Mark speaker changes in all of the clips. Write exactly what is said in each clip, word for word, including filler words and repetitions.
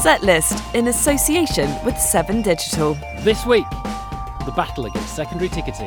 Speaker 1: Setlist in association with Seven Digital.
Speaker 2: This week, the battle against secondary ticketing.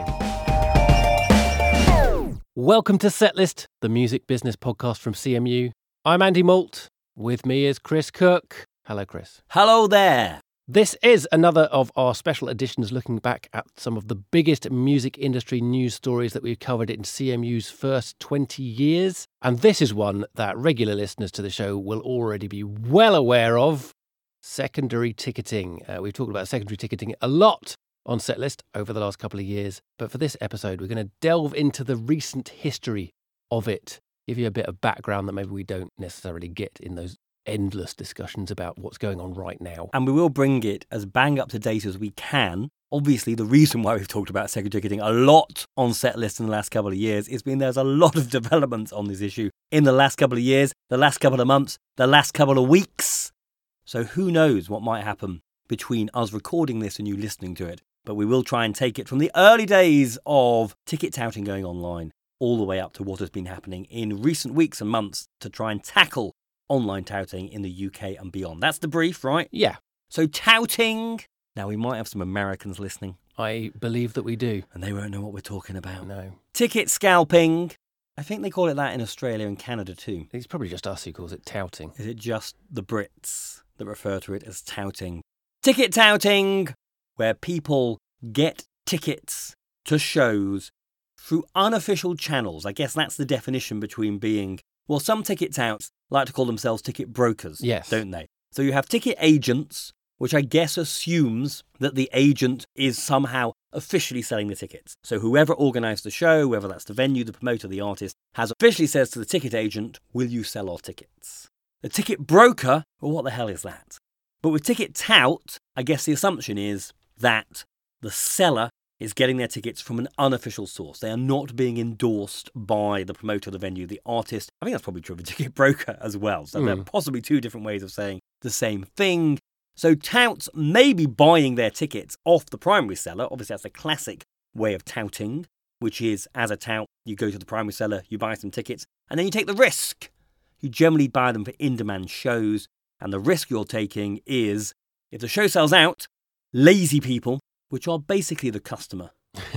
Speaker 2: Welcome to Setlist, the music business podcast from C M U. I'm Andy Malt. With me is Chris Cook. Hello, Chris.
Speaker 3: Hello there.
Speaker 2: This is another of our special editions looking back at some of the biggest music industry news stories that we've covered in C M U's first twenty years. And this is one that regular listeners to the show will already be well aware of. Secondary ticketing. Uh, we've talked about secondary ticketing a lot on Setlist over the last couple of years. But for this episode, we're going to delve into the recent history of it. Give you a bit of background that maybe we don't necessarily get in those endless discussions about what's going on right now.
Speaker 3: And we will bring it as bang up to date as we can. Obviously, the reason why we've talked about secondary ticketing a lot on Setlist in the last couple of years is been there's a lot of developments on this issue in the last couple of years, the last couple of months, the last couple of weeks. So who knows what might happen between us recording this and you listening to it. But we will try and take it from the early days of ticket touting going online all the way up to what has been happening in recent weeks and months to try and tackle online touting in the U K and beyond. That's the brief, right?
Speaker 2: Yeah.
Speaker 3: So touting. Now, we might have some Americans listening.
Speaker 2: I believe that we do.
Speaker 3: And they won't know what we're talking about.
Speaker 2: No.
Speaker 3: Ticket scalping. I think they call it that in Australia and Canada too.
Speaker 2: It's probably just us who calls it touting.
Speaker 3: Is it just the Brits that refer to it as touting? Ticket touting, where people get tickets to shows through unofficial channels. I guess that's the definition between being... Well, some ticket touts like to call themselves ticket brokers,
Speaker 2: yes,
Speaker 3: don't they? So you have ticket agents, which I guess assumes that the agent is somehow officially selling the tickets. So whoever organised the show, whether that's the venue, the promoter, the artist, has officially says to the ticket agent, will you sell our tickets? The ticket broker, well, what the hell is that? But with ticket tout, I guess the assumption is that the seller is getting their tickets from an unofficial source. They are not being endorsed by the promoter, the venue, the artist. I think that's probably true of a ticket broker as well. So mm. there are possibly two different ways of saying the same thing. So touts may be buying their tickets off the primary seller. Obviously, that's a classic way of touting, which is, as a tout, you go to the primary seller, you buy some tickets, and then you take the risk. You generally buy them for in-demand shows, and the risk you're taking is, if the show sells out, lazy people, which are basically the customer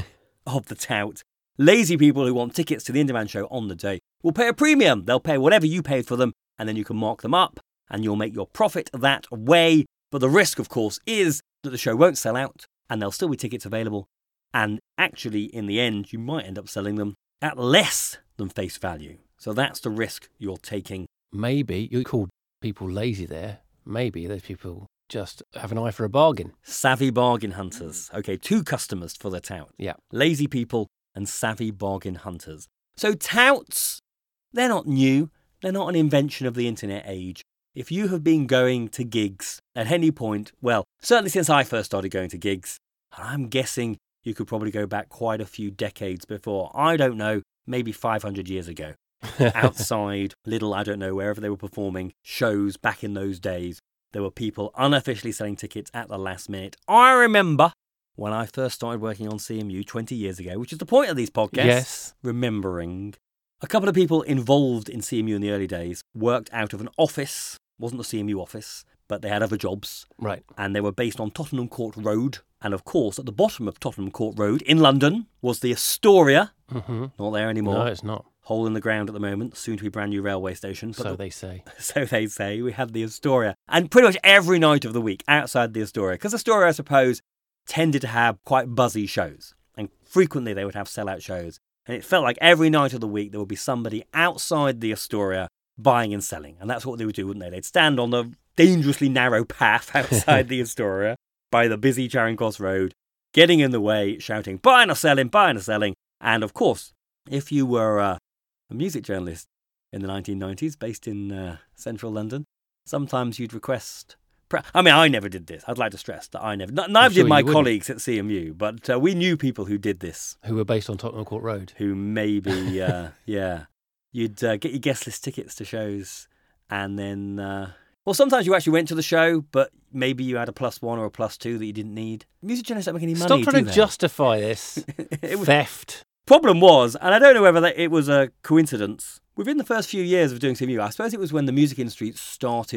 Speaker 3: of the tout, lazy people who want tickets to the in-demand show on the day, will pay a premium. They'll pay whatever you paid for them, and then you can mark them up, and you'll make your profit that way. But the risk, of course, is that the show won't sell out, and there'll still be tickets available. And actually, in the end, you might end up selling them at less than face value. So that's the risk you're taking.
Speaker 2: Maybe you called people lazy there. Maybe those people just have an eye for a bargain.
Speaker 3: Savvy bargain hunters. Okay, two customers for the tout.
Speaker 2: Yeah.
Speaker 3: Lazy people and savvy bargain hunters. So touts, they're not new. They're not an invention of the internet age. If you have been going to gigs at any point, well, certainly since I first started going to gigs, I'm guessing you could probably go back quite a few decades before. I don't know, maybe five hundred years ago. Outside, little, I don't know, wherever they were performing shows back in those days, there were people unofficially selling tickets at the last minute. I remember when I first started working on C M U twenty years ago, which is the point of these podcasts.
Speaker 2: Yes.
Speaker 3: Remembering. A couple of people involved in C M U in the early days worked out of an office. Wasn't the C M U office, but they had other jobs.
Speaker 2: Right.
Speaker 3: And they were based on Tottenham Court Road. And of course, at the bottom of Tottenham Court Road in London was the Astoria.
Speaker 2: Mm-hmm.
Speaker 3: Not there anymore.
Speaker 2: No, it's not.
Speaker 3: Hole in the ground at the moment, soon to be brand new railway station.
Speaker 2: So
Speaker 3: the,
Speaker 2: they say.
Speaker 3: So they say. We had the Astoria. And pretty much every night of the week outside the Astoria, because Astoria, I suppose, tended to have quite buzzy shows. And frequently they would have sellout shows. And it felt like every night of the week there would be somebody outside the Astoria buying and selling. And that's what they would do, wouldn't they? They'd stand on the dangerously narrow path outside the Astoria by the busy Charing Cross Road, getting in the way, shouting, buying or selling, buying or selling. And of course, if you were uh, a music journalist in the nineteen nineties based in uh, central London, sometimes you'd request... Pre- I mean, I never did this. I'd like to stress that I never... N- neither
Speaker 2: sure
Speaker 3: did my
Speaker 2: you
Speaker 3: colleagues at C M U, but uh, we knew people who did this.
Speaker 2: Who were based on Tottenham Court Road.
Speaker 3: Who maybe, uh, yeah, you'd uh, get your guest list tickets to shows and then... Uh, well, sometimes you actually went to the show, but maybe you had a plus one or a plus two that you didn't need. Music journalists don't make any money,
Speaker 2: Stop trying
Speaker 3: do
Speaker 2: to
Speaker 3: they?
Speaker 2: justify this.
Speaker 3: It was,
Speaker 2: theft.
Speaker 3: Problem was, and I don't know whether that it was a coincidence, within the first few years of doing C M U, I suppose it was when the music industry started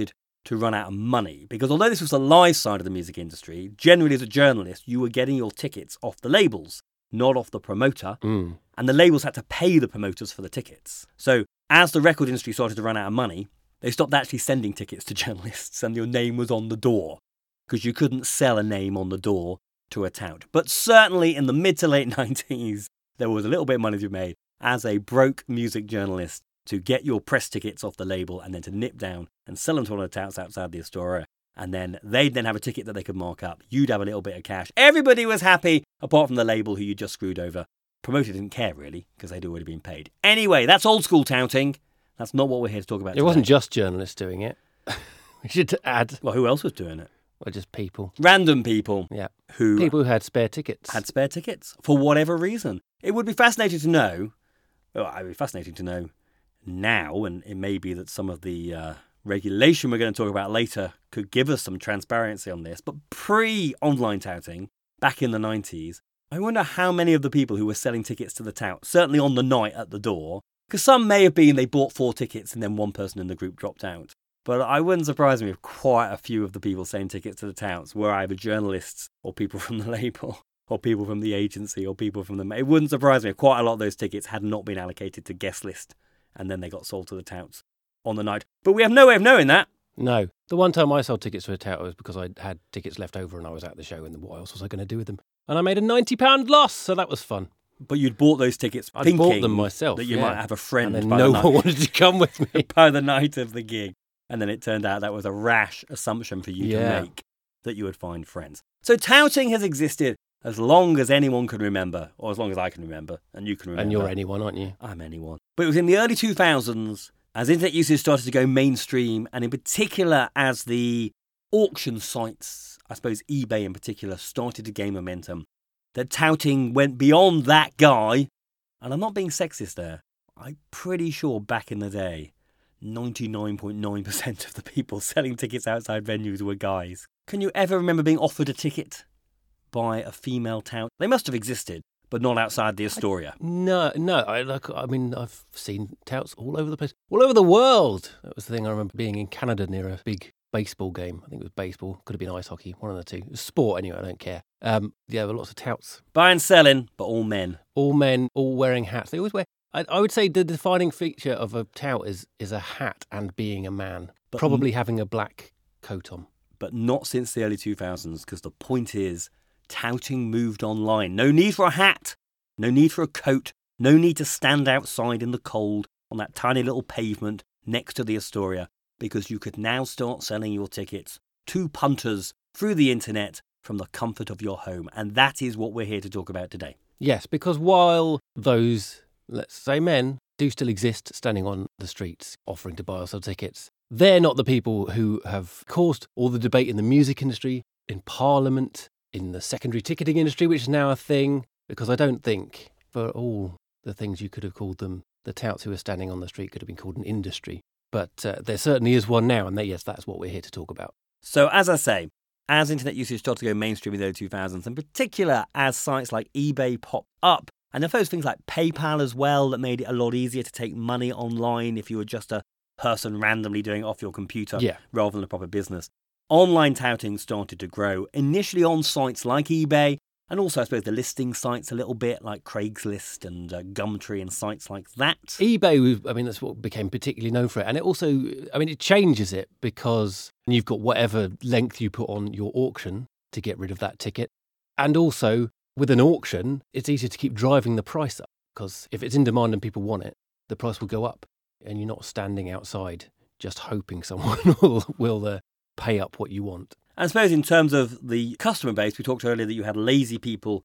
Speaker 3: to run out of money. Because although this was the live side of the music industry, generally as a journalist, you were getting your tickets off the labels, not off the promoter.
Speaker 2: Mm.
Speaker 3: And the labels had to pay the promoters for the tickets. So as the record industry started to run out of money, they stopped actually sending tickets to journalists and your name was on the door because you couldn't sell a name on the door to a tout. But certainly in the mid to late nineties, there was a little bit of money to be made as a broke music journalist to get your press tickets off the label and then to nip down and sell them to one of the touts outside the Astoria. And then they'd then have a ticket that they could mark up. You'd have a little bit of cash. Everybody was happy, apart from the label who you just screwed over. Promoter didn't care, really, because they'd already been paid. Anyway, that's old school touting. That's not what we're here to talk about
Speaker 2: It
Speaker 3: today.
Speaker 2: wasn't just journalists doing it. We should add...
Speaker 3: Well, who else was doing it?
Speaker 2: Well, just people.
Speaker 3: Random people.
Speaker 2: Yeah.
Speaker 3: Who
Speaker 2: People who had spare tickets.
Speaker 3: had spare tickets, for whatever reason. It would be fascinating to know... Well, it would be fascinating to know now, and it may be that some of the uh, regulation we're going to talk about later could give us some transparency on this. But pre-online touting, back in the nineties, I wonder how many of the people who were selling tickets to the tout, certainly on the night at the door, because some may have been they bought four tickets and then one person in the group dropped out. But I wouldn't surprise me if quite a few of the people selling tickets to the touts were either journalists or people from the label or people from the agency or people from the... It wouldn't surprise me if quite a lot of those tickets had not been allocated to guest list and then they got sold to the touts on the night. But we have no way of knowing that.
Speaker 2: No. The one time I sold tickets to a tout was because I had tickets left over and I was at the show and what else was I going to do with them? And I made a ninety pound loss, so that was fun.
Speaker 3: But you'd bought those tickets
Speaker 2: I
Speaker 3: thinking
Speaker 2: bought them myself,
Speaker 3: that you
Speaker 2: yeah.
Speaker 3: might have a friend
Speaker 2: And then
Speaker 3: by,
Speaker 2: no
Speaker 3: the
Speaker 2: one
Speaker 3: night,
Speaker 2: wanted to come with me.
Speaker 3: by the night of the gig. And then it turned out that was a rash assumption for you
Speaker 2: Yeah.
Speaker 3: to make, that you would find friends. So touting has existed as long as anyone can remember, or as long as I can remember, and you can remember.
Speaker 2: And you're anyone, aren't you?
Speaker 3: I'm anyone. But it was in the early two thousands, as internet usage started to go mainstream, and in particular as the auction sites, I suppose eBay in particular, started to gain momentum, that touting went beyond that guy. And I'm not being sexist there. I'm pretty sure back in the day, ninety-nine point nine percent of the people selling tickets outside venues were guys. Can you ever remember being offered a ticket by a female tout? They must have existed, but not outside the Astoria.
Speaker 2: No, no. I like. I mean, I've seen touts all over the place, all over the world. That was the thing. I remember being in Canada near a big baseball game. I think it was baseball. Could have been ice hockey. One of the two. It was sport anyway. I don't care. Um, yeah, there were lots of touts.
Speaker 3: Buying, selling, but all men.
Speaker 2: All men, all wearing hats. They always wear. I, I would say the defining feature of a tout is is a hat and being a man.
Speaker 3: But
Speaker 2: Probably having a black coat on.
Speaker 3: But not since the early two thousands, because the point is, touting moved online. No need for a hat, no need for a coat, no need to stand outside in the cold on that tiny little pavement next to the Astoria, because you could now start selling your tickets to punters through the internet from the comfort of your home. And that is what we're here to talk about today.
Speaker 2: Yes, because while those, let's say men, do still exist standing on the streets offering to buy or sell tickets, they're not the people who have caused all the debate in the music industry, in Parliament, in the secondary ticketing industry, which is now a thing, because I don't think for all the things you could have called them, the touts who are standing on the street could have been called an industry. But uh, there certainly is one now, and that, yes, that's what we're here to talk about.
Speaker 3: So as I say, as internet usage started to go mainstream in the early two thousands, in particular as sites like eBay popped up, and there was things like PayPal as well that made it a lot easier to take money online if you were just a person randomly doing it off your computer
Speaker 2: Yeah.
Speaker 3: rather than a proper business. Online touting started to grow, initially on sites like eBay, and also I suppose the listing sites a little bit, like Craigslist and uh, Gumtree and sites like that.
Speaker 2: eBay, I mean, that's what became particularly known for it. And it also, I mean, it changes it because you've got whatever length you put on your auction to get rid of that ticket. And also, with an auction, it's easier to keep driving the price up because if it's in demand and people want it, the price will go up. And you're not standing outside just hoping someone will, will uh, pay up what you want.
Speaker 3: I suppose in terms of the customer base, we talked earlier that you had lazy people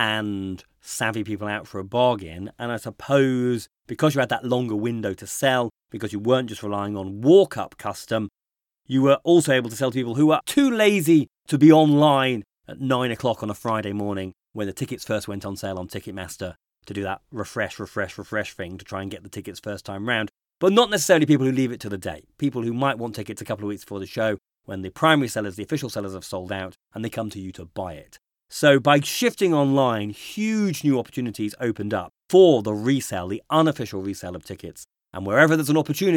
Speaker 3: and savvy people out for a bargain. And I suppose because you had that longer window to sell, because you weren't just relying on walk-up custom, you were also able to sell to people who were too lazy to be online at nine o'clock on a Friday morning when the tickets first went on sale on Ticketmaster to do that refresh, refresh, refresh thing to try and get the tickets first time round. But not necessarily people who leave it to the day. People who might want tickets a couple of weeks before the show when the primary sellers, the official sellers have sold out and they come to you to buy it. So by shifting online, huge new opportunities opened up for the resale, the unofficial resale of tickets. And wherever there's an opportunity,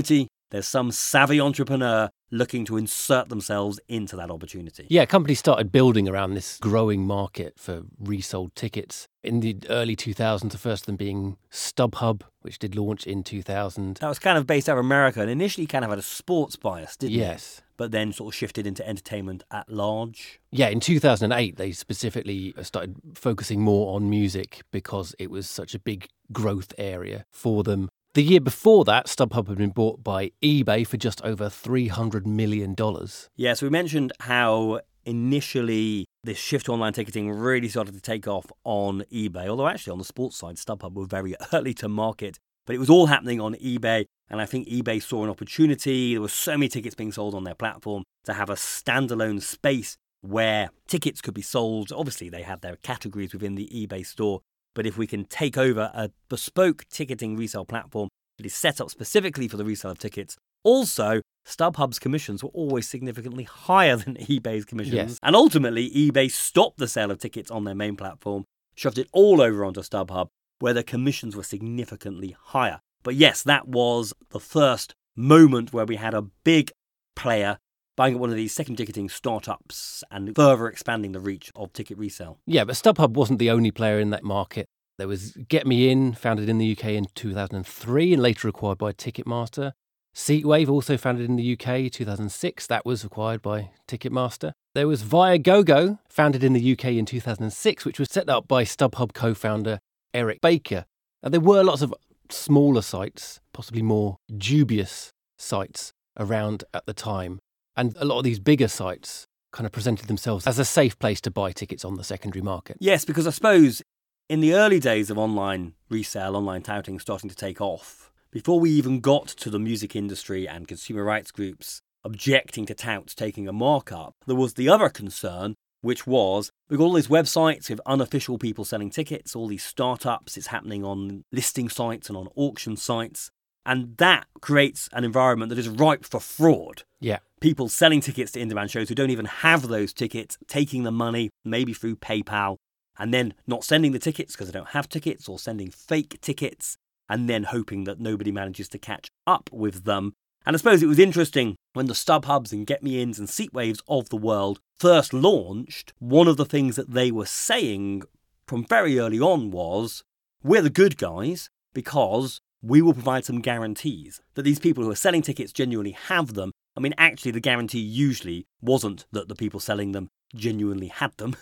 Speaker 3: there's some savvy entrepreneur looking to insert themselves into that opportunity.
Speaker 2: Yeah, companies started building around this growing market for resold tickets. In the early two thousands, the first of them being StubHub, which did launch in two thousand.
Speaker 3: That was kind of based out of America and initially kind of had a sports bias, didn't it?
Speaker 2: Yes.
Speaker 3: But then sort of shifted into entertainment at large.
Speaker 2: Yeah, in two thousand eight, they specifically started focusing more on music because it was such a big growth area for them. The year before that, StubHub had been bought by eBay for just over three hundred million dollars.
Speaker 3: Yeah, so we mentioned how initially this shift to online ticketing really started to take off on eBay, although actually on the sports side, StubHub were very early to market. But it was all happening on eBay, and I think eBay saw an opportunity. There were so many tickets being sold on their platform to have a standalone space where tickets could be sold. Obviously, they had their categories within the eBay store, but if we can take over a bespoke ticketing resale platform that is set up specifically for the resale of tickets. Also, StubHub's commissions were always significantly higher than eBay's commissions.
Speaker 2: Yes.
Speaker 3: And ultimately, eBay stopped the sale of tickets on their main platform, shoved it all over onto StubHub, where the commissions were significantly higher. But yes, that was the first moment where we had a big player buying up one of these second ticketing startups and further expanding the reach of ticket resale.
Speaker 2: Yeah, but StubHub wasn't the only player in that market. There was Get Me In, founded in the U K in two thousand three and later acquired by Ticketmaster. Seatwave, also founded in the U K two thousand six, that was acquired by Ticketmaster. There was Viagogo, founded in the U K in two thousand six, which was set up by StubHub co-founder Eric Baker. Now, there were lots of smaller sites, possibly more dubious sites around at the time. And a lot of these bigger sites kind of presented themselves as a safe place to buy tickets on the secondary market.
Speaker 3: Yes, because I suppose in the early days of online resale, online touting starting to take off, before we even got to the music industry and consumer rights groups objecting to touts taking a markup, there was the other concern, which was we've got all these websites with unofficial people selling tickets, all these startups, it's happening on listing sites and on auction sites, and that creates an environment that is ripe for fraud.
Speaker 2: Yeah.
Speaker 3: People selling tickets to in-demand shows who don't even have those tickets, taking the money, maybe through PayPal, and then not sending the tickets because they don't have tickets, or sending fake tickets, and then hoping that nobody manages to catch up with them. And I suppose it was interesting when the StubHubs and Get Me Ins and Seatwaves of the world first launched, one of the things that they were saying from very early on was, we're the good guys because we will provide some guarantees that these people who are selling tickets genuinely have them. I mean, actually, the guarantee usually wasn't that the people selling them genuinely had them,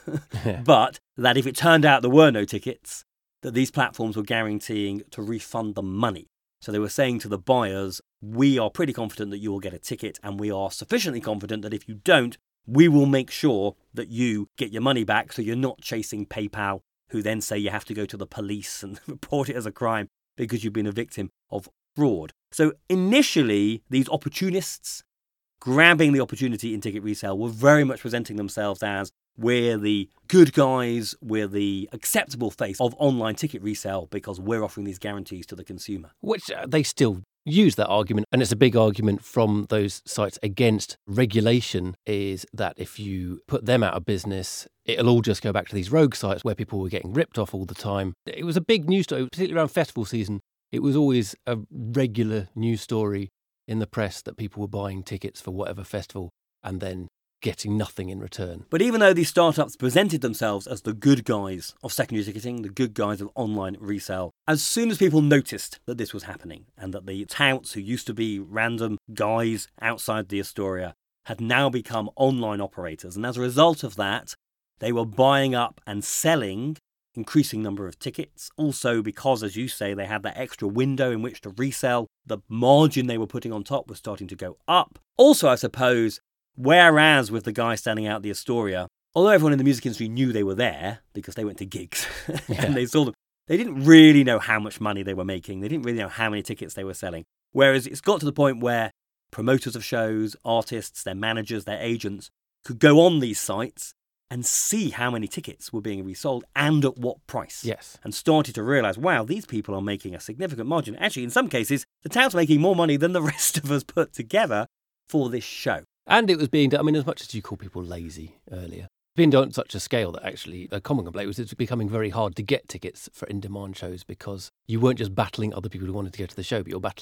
Speaker 3: but that if it turned out there were no tickets, that these platforms were guaranteeing to refund the money. So they were saying to the buyers, we are pretty confident that you will get a ticket, and we are sufficiently confident that if you don't, we will make sure that you get your money back, so you're not chasing PayPal, who then say you have to go to the police and report it as a crime because you've been a victim of fraud. So initially, these opportunists grabbing the opportunity in ticket resale were very much presenting themselves as, we're the good guys, we're the acceptable face of online ticket resale because we're offering these guarantees to the consumer.
Speaker 2: Which uh, they still use that argument, and it's a big argument from those sites against regulation, is that if you put them out of business, it'll all just go back to these rogue sites where people were getting ripped off all the time. It was a big news story, particularly around festival season. It was always a regular news story in the press that people were buying tickets for whatever festival and then getting nothing in return.
Speaker 3: But even though these startups presented themselves as the good guys of secondary ticketing, the good guys of online resale, as soon as people noticed that this was happening and that the touts who used to be random guys outside the Astoria had now become online operators, and as a result of that, they were buying up and selling increasing number of tickets. Also because, as you say, they had that extra window in which to resell, the margin they were putting on top was starting to go up. Also, I suppose, whereas with the guy standing out the Astoria, although everyone in the music industry knew they were there because they went to gigs
Speaker 2: Yeah.
Speaker 3: and they saw them, they didn't really know how much money they were making. They didn't really know how many tickets they were selling. Whereas it's got to the point where promoters of shows, artists, their managers, their agents could go on these sites and see how many tickets were being resold and at what price.
Speaker 2: Yes.
Speaker 3: And started to realise, wow, these people are making a significant margin. Actually, in some cases, the town's making more money than the rest of us put together for this show.
Speaker 2: And it was being done, I mean, as much as you call people lazy earlier, being done at such a scale that actually a common complaint was it's becoming very hard to get tickets for in-demand shows because you weren't just battling other people who wanted to go to the show, but you're battling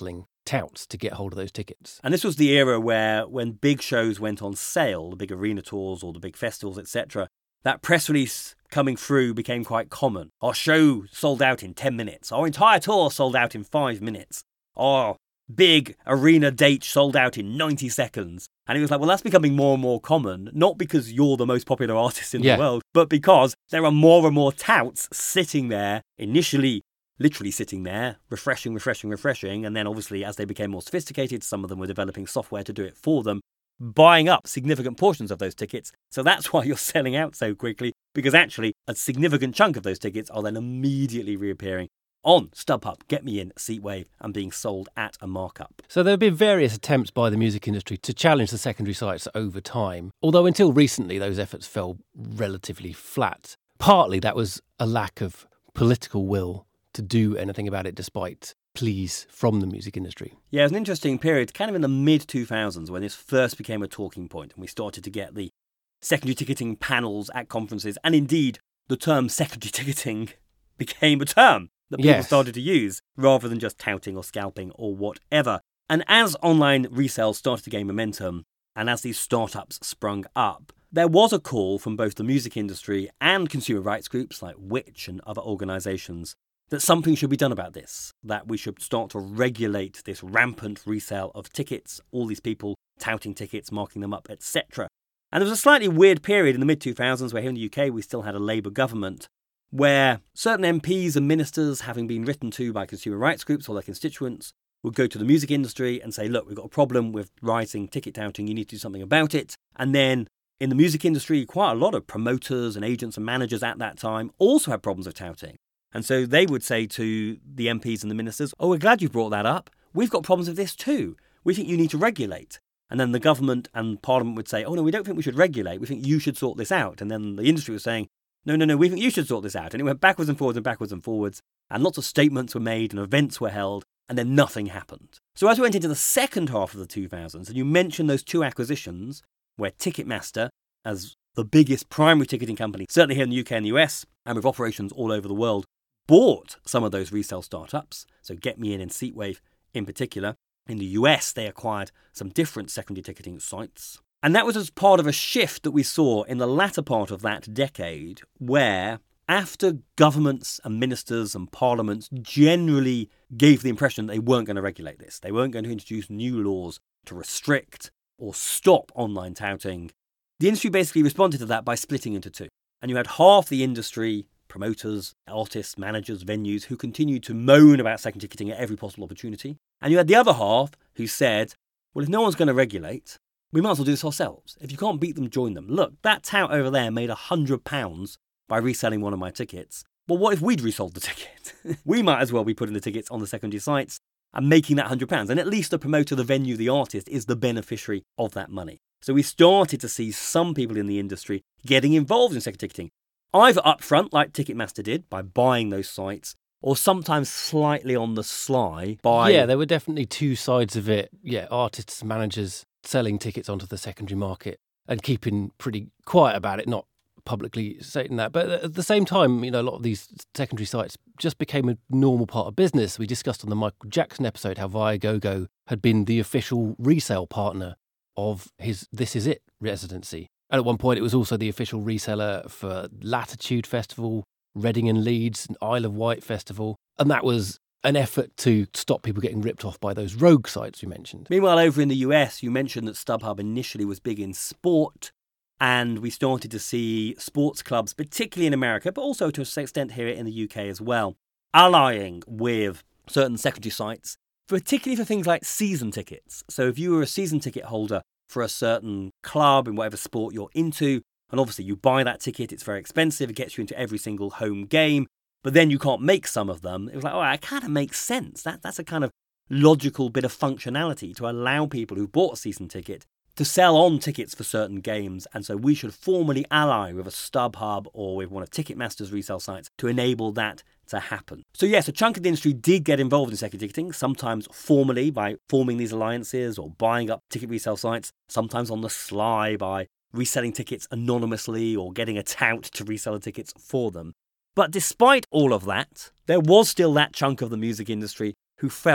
Speaker 2: touts to get hold of those tickets.
Speaker 3: And this was the era where when big shows went on sale, the big arena tours or the big festivals, et cetera, that press release coming through became quite common. Our show sold out in ten minutes. Our entire tour sold out in five minutes. Our big arena date sold out in ninety seconds. And it was like, well, that's becoming more and more common, not because you're the most popular artist in
Speaker 2: yeah.
Speaker 3: the world, but because there are more and more touts sitting there, initially literally sitting there, refreshing, refreshing, refreshing. And then obviously as they became more sophisticated, some of them were developing software to do it for them, buying up significant portions of those tickets. So that's why you're selling out so quickly, because actually a significant chunk of those tickets are then immediately reappearing on StubHub, Get Me In, Seatwave, and being sold at a markup.
Speaker 2: So there have been various attempts by the music industry to challenge the secondary sites over time, although until recently those efforts fell relatively flat. Partly that was a lack of political will to do anything about it, despite pleas from the music industry.
Speaker 3: Yeah, it was an interesting period, kind of in the mid two thousands, when this first became a talking point, and we started to get the secondary ticketing panels at conferences, and indeed the term secondary ticketing became a term that people
Speaker 2: yes.
Speaker 3: started to use, rather than just touting or scalping or whatever. And as online resale started to gain momentum, and as these startups sprung up, there was a call from both the music industry and consumer rights groups like Which and other organisations that something should be done about this, that we should start to regulate this rampant resale of tickets, all these people touting tickets, marking them up, et cetera. And there was a slightly weird period in the mid two thousands where here in the U K we still had a Labour government, where certain M Ps and ministers, having been written to by consumer rights groups or their constituents, would go to the music industry and say, look, we've got a problem with rising ticket touting, you need to do something about it. And then in the music industry, quite a lot of promoters and agents and managers at that time also had problems with touting. And so they would say to the M Ps and the ministers, oh, we're glad you brought that up. We've got problems with this too. We think you need to regulate. And then the government and Parliament would say, oh, no, we don't think we should regulate. We think you should sort this out. And then the industry was saying, no, no, no, we think you should sort this out. And it went backwards and forwards and backwards and forwards. And lots of statements were made and events were held. And then nothing happened. So as we went into the second half of the two thousands, and you mentioned those two acquisitions, where Ticketmaster, as the biggest primary ticketing company, certainly here in the U K and the U S, and with operations all over the world, bought some of those resale startups. So Get Me In and Seatwave in particular. In the U S, they acquired some different secondary ticketing sites. And that was as part of a shift that we saw in the latter part of that decade, where after governments and ministers and parliaments generally gave the impression that they weren't going to regulate this, they weren't going to introduce new laws to restrict or stop online touting, the industry basically responded to that by splitting into two. And you had half the industry, promoters, artists, managers, venues, who continued to moan about second ticketing at every possible opportunity. And you had the other half who said, well, if no one's going to regulate, we might as well do this ourselves. If you can't beat them, join them. Look, that tout over there made one hundred pounds by reselling one of my tickets. Well, what if we'd resold the ticket? We might as well be putting the tickets on the secondary sites and making that one hundred pounds. And at least the promoter, the venue, the artist is the beneficiary of that money. So we started to see some people in the industry getting involved in second ticketing, either upfront, like Ticketmaster did, by buying those sites, or sometimes slightly on the sly by...
Speaker 2: Yeah, there were definitely two sides of it. Yeah, artists, managers selling tickets onto the secondary market and keeping pretty quiet about it, not publicly stating that. But at the same time, you know, a lot of these secondary sites just became a normal part of business. We discussed on the Michael Jackson episode how Viagogo had been the official resale partner of his This Is It residency. And at one point, it was also the official reseller for Latitude Festival, Reading and Leeds, and Isle of Wight Festival. And that was an effort to stop people getting ripped off by those rogue sites you mentioned.
Speaker 3: Meanwhile, over in the U S, you mentioned that StubHub initially was big in sport, and we started to see sports clubs, particularly in America, but also to a extent here in the U K as well, allying with certain secondary sites, particularly for things like season tickets. So if you were a season ticket holder for a certain club in whatever sport you're into, and obviously you buy that ticket, it's very expensive, it gets you into every single home game, but then you can't make some of them. It was like, oh, it kind of makes sense. That, that's a kind of logical bit of functionality to allow people who bought a season ticket to sell on tickets for certain games. And so we should formally ally with a StubHub or with one of Ticketmaster's resale sites to enable that to happen. So yes, a chunk of the industry did get involved in second ticketing, sometimes formally by forming these alliances or buying up ticket resale sites, sometimes on the sly by reselling tickets anonymously or getting a tout to resell the tickets for them. But despite all of that, there was still that chunk of the music industry who felt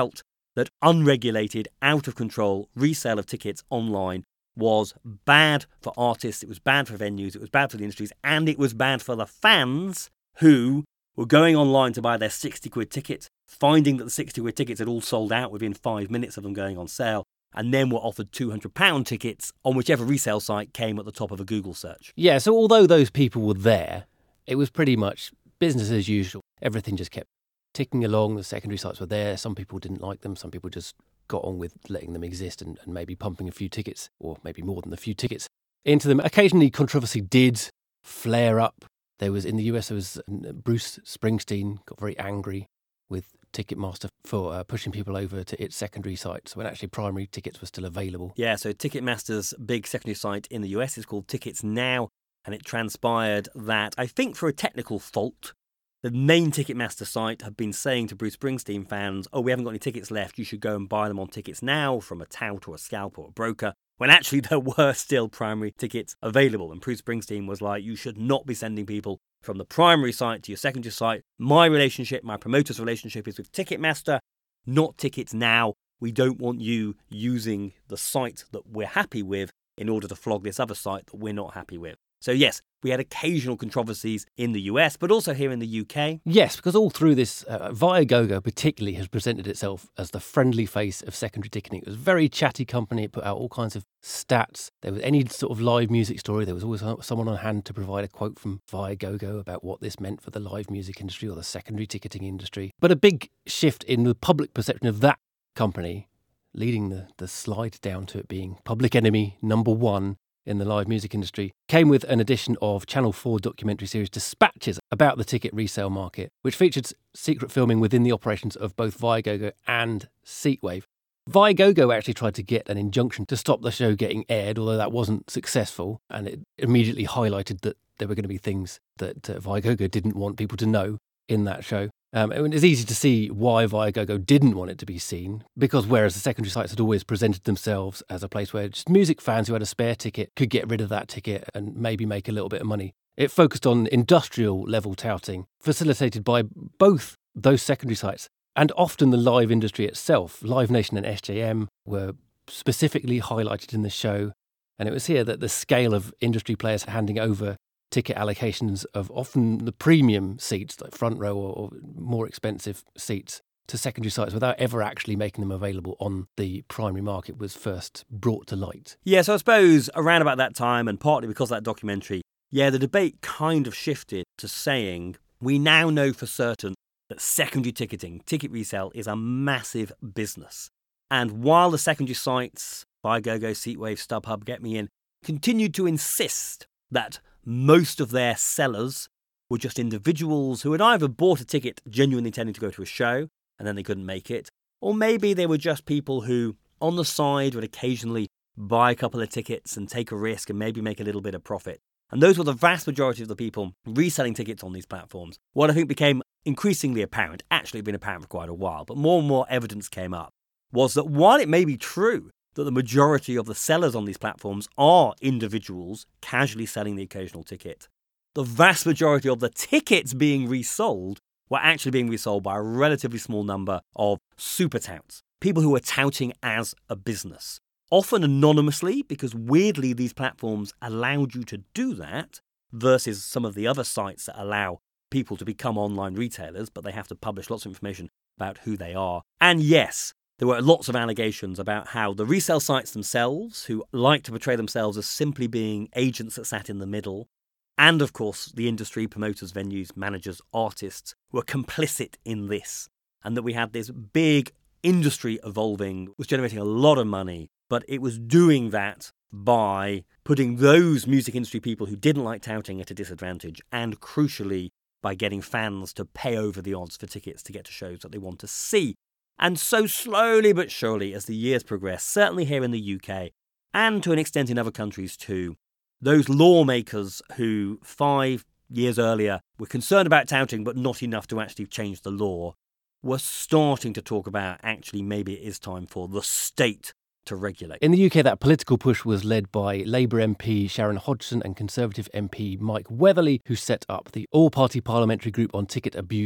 Speaker 3: that unregulated, out of control resale of tickets online was bad for artists, it was bad for venues, it was bad for the industries, and it was bad for the fans who were going online to buy their sixty quid ticket, finding that the sixty quid tickets had all sold out within five minutes of them going on sale, and then were offered two hundred pound tickets on whichever resale site came at the top of a Google search.
Speaker 2: Yeah, so although those people were there, it was pretty much business as usual. Everything just kept ticking along. The secondary sites were there. Some people didn't like them. Some people just got on with letting them exist and, and maybe pumping a few tickets, or maybe more than a few tickets, into them. Occasionally, controversy did flare up. There was, in the U S, there was Bruce Springsteen got very angry with Ticketmaster for uh, pushing people over to its secondary sites when actually primary tickets were still available.
Speaker 3: Yeah, so Ticketmaster's big secondary site in the U S is called Tickets Now, and it transpired that, I think for a technical fault, the main Ticketmaster site had been saying to Bruce Springsteen fans, oh, we haven't got any tickets left, you should go and buy them on Tickets Now from a tout or a scalp or a broker, when actually there were still primary tickets available. And Bruce Springsteen was like, you should not be sending people from the primary site to your secondary site. My relationship, my promoter's relationship is with Ticketmaster, not Tickets Now. We don't want you using the site that we're happy with in order to flog this other site that we're not happy with. So yes, we had occasional controversies in the U S, but also here in the U K.
Speaker 2: Yes, because all through this, uh, Viagogo particularly has presented itself as the friendly face of secondary ticketing. It was a very chatty company. It put out all kinds of stats. There was any sort of live music story, there was always someone on hand to provide a quote from Viagogo about what this meant for the live music industry or the secondary ticketing industry. But a big shift in the public perception of that company, leading the, the slide down to it being public enemy number one in the live music industry, came with an edition of Channel four documentary series Dispatches about the ticket resale market, which featured secret filming within the operations of both Viagogo and Seatwave. Viagogo actually tried to get an injunction to stop the show getting aired, although that wasn't successful, and it immediately highlighted that there were going to be things that uh, Viagogo didn't want people to know in that show. Um, it was easy to see why Viagogo didn't want it to be seen, because whereas the secondary sites had always presented themselves as a place where just music fans who had a spare ticket could get rid of that ticket and maybe make a little bit of money, it focused on industrial level touting, facilitated by both those secondary sites and often the live industry itself. Live Nation and S J M were specifically highlighted in the show, and it was here that the scale of industry players handing over ticket allocations of often the premium seats, like front row or, or more expensive seats, to secondary sites without ever actually making them available on the primary market was first brought to light.
Speaker 3: Yeah, so I suppose around about that time, and partly because of that documentary, yeah, the debate kind of shifted to saying we now know for certain that secondary ticketing, ticket resale, is a massive business. And while the secondary sites, Viagogo, Seatwave, StubHub, Get Me In, continued to insist that most of their sellers were just individuals who had either bought a ticket genuinely intending to go to a show and then they couldn't make it, or maybe they were just people who, on the side, would occasionally buy a couple of tickets and take a risk and maybe make a little bit of profit. And those were the vast majority of the people reselling tickets on these platforms. What I think became increasingly apparent, actually had been apparent for quite a while, but more and more evidence came up, was that while it may be true that the majority of the sellers on these platforms are individuals casually selling the occasional ticket, the vast majority of the tickets being resold were actually being resold by a relatively small number of super touts, people who were touting as a business, often anonymously, because weirdly these platforms allowed you to do that versus some of the other sites that allow people to become online retailers, but they have to publish lots of information about who they are. And yes, there were lots of allegations about how the resale sites themselves, who like to portray themselves as simply being agents that sat in the middle, and of course the industry, promoters, venues, managers, artists, were complicit in this. And that we had this big industry evolving, was generating a lot of money, but it was doing that by putting those music industry people who didn't like touting at a disadvantage, and crucially, by getting fans to pay over the odds for tickets to get to shows that they want to see. And so slowly but surely, as the years progress, certainly here in the U K, and to an extent in other countries too, those lawmakers who five years earlier were concerned about touting but not enough to actually change the law, were starting to talk about actually maybe it is time for the state to regulate.
Speaker 2: In the U K, that political push was led by Labour M P Sharon Hodgson and Conservative M P Mike Weatherly, who set up the all-party parliamentary group on ticket abuse.